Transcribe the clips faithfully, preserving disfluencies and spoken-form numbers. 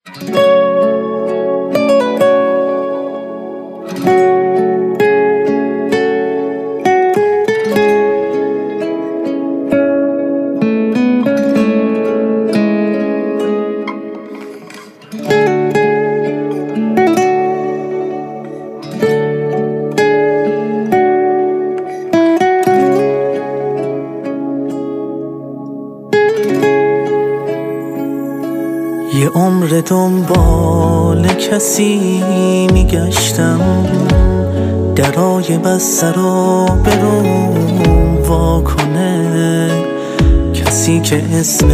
یه عمر دنبال کسی میگشتم، درای بسته رو برون وا کنه، کسی که اسم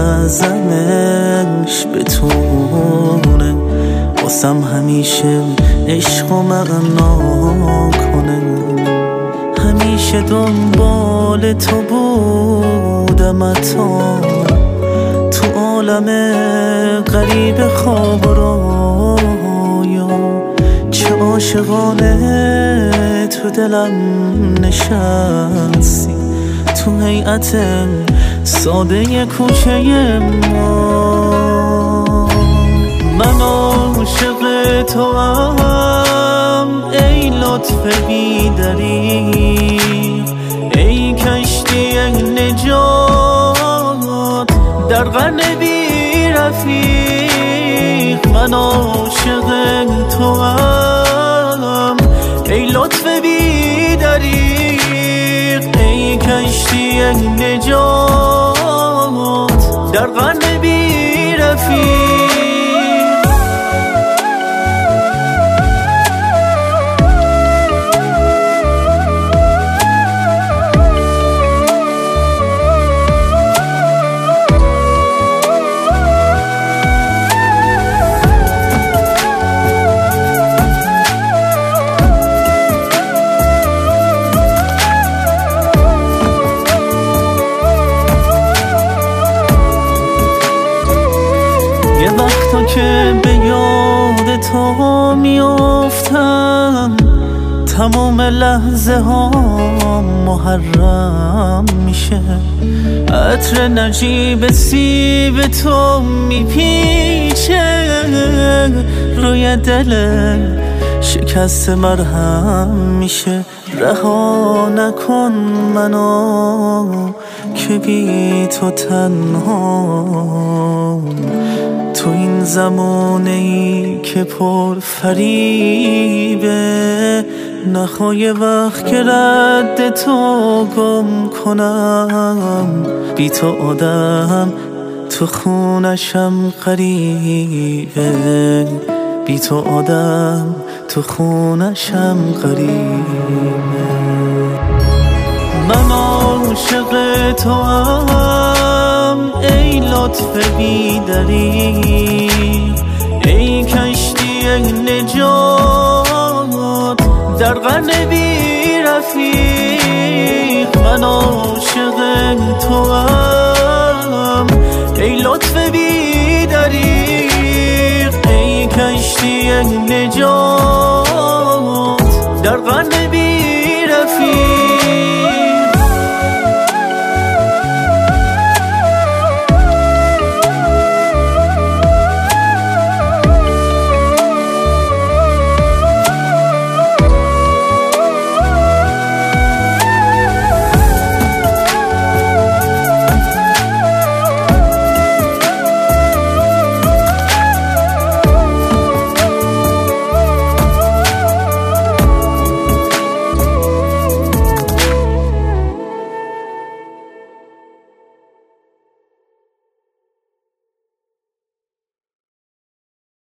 اعظمش بتونه واسم همیشه عشق و معنا کنه. همیشه دنبال تو بودم تا تو عالم غریب خواب و رویا، چه عاشقانه تو دلم نشستی، تو هیئت ساده کوچه ما. من عاشق تو هم ای لطف بی‌دریغ، ای کشتی نجات در قرن بی رفیق. من عاشق تو هم ای لطف بی دریغ، ای کشتی نجات در قرن بی رفیق. یه وقتا که به یاد تو میافتم، تمام لحظه ها محرم میشه. عطر نجیب سیب تو میپیچه روی دل شکست مرهم میشه. رها نکن منو که بی تو تنها، تو این زمانه ای که پر فریبه، نخواه وقت که رد تو گم کنم. بی تو آدم تو خونشم غریبه، بی تو آدم تو خونشم غریبه. من عاشق تو هم ای لطف بی‌دریغ، ای کشتی نجات در قرن بی رفیق. من عاشق تو هم ای لطف بی‌دریغ، ای کشتی نجات